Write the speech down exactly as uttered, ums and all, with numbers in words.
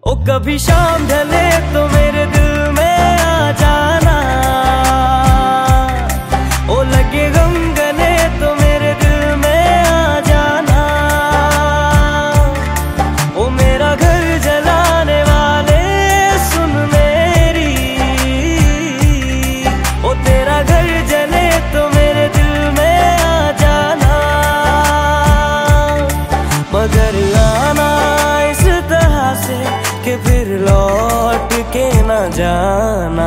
ओ कभी शाम ढले तो मेरे दिल में आ जाना, ओ लगे गम गले तो मेरे दिल में आ जाना। ओ मेरा घर जलाने वाले सुन मेरी, ओ तेरा घर जले तो मेरे दिल में आ जाना। मगर आना इस तरह से कि फिर लौट के न जाना।